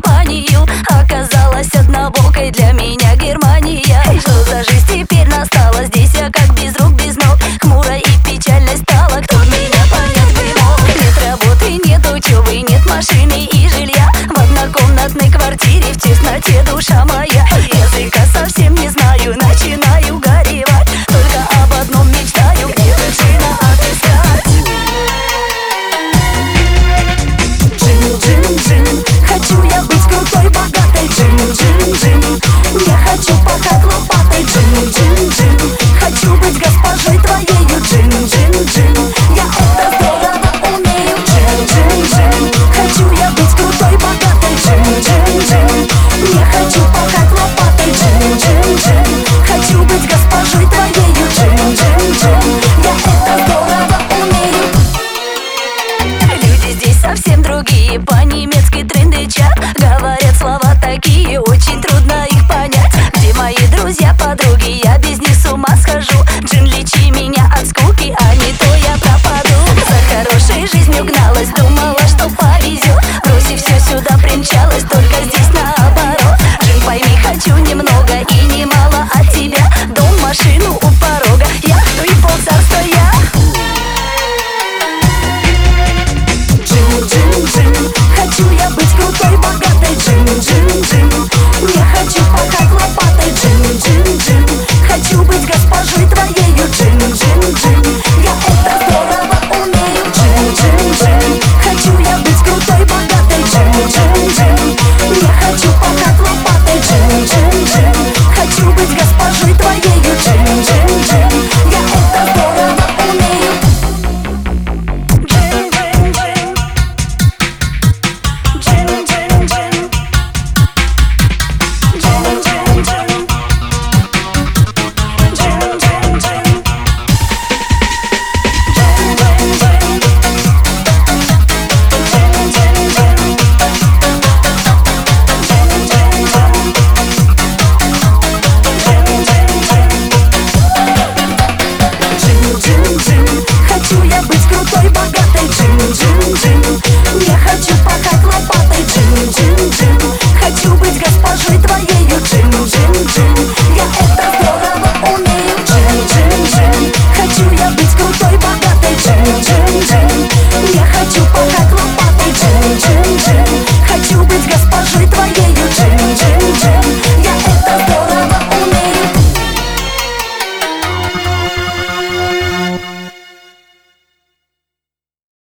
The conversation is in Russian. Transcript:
компанию. Оказалась однобокой для меня Германия. Что за жизнь теперь настала? Здесь я как без рук, без ног. Хмуро и печально стало. Кто меня понять бы мог? Нет работы, нет учебы, нет машины и жилья. В однокомнатной квартире в тесноте душа моя. Языка совсем не знаю, начинаю горевать. Только об одном мечтаю, где же джина отыскать. Джин, джин, джин, хочу я быть крутой, богатой. Джин, джин, джин, я хочу пахать лопатой. Джин, джин, джин, хочу быть госпожой твоею. Джин, джин, джин, я это здорово умею. Джин, джин, джин, хочу я быть крутой, богатой. Джин, джин, джин, я хочу пахать лопатой. Джин, джин, джин, хочу быть госпожой твоею. Джин, джин, джин, я это здорово умею. Люди здесь совсем другие, по-немецки тренды чат. Говорят слова такие, очень трудно их понять. Где мои друзья, подруги, я без них с ума схожу. Джин, лечи меня от скуки, а не то я пропаду. За хорошей жизнью гналась, думала, что повезет. Бросив все сюда, примчалась, только здесь наоборот. Джин, пойми, хочу немного и немало от тебя. Дом, машину у порога, яхту и полцарства я. Джин, джин, джин, хочу я быть крутой, богатой. Джин, джин, джин, я хочу пахать лопатой. Джин, джин, джин, хочу быть госпожой твоею. Джин, джин, джин, я это здорово умею. Джин, джин, джин, хочу я быть крутой, богатой. Джин, джин, джин, я хочу пахать лопатой. Джин, джин, джин, хочу быть госпожой твоею. Джин, джин, джин, я это здорово умею. Джин, джин, джин, джин, джин, джин, джин, джин, джин, джин, джин, джин. Джин, джин, джин, хочу я быть крутой, богатой. Джин, джин, джин,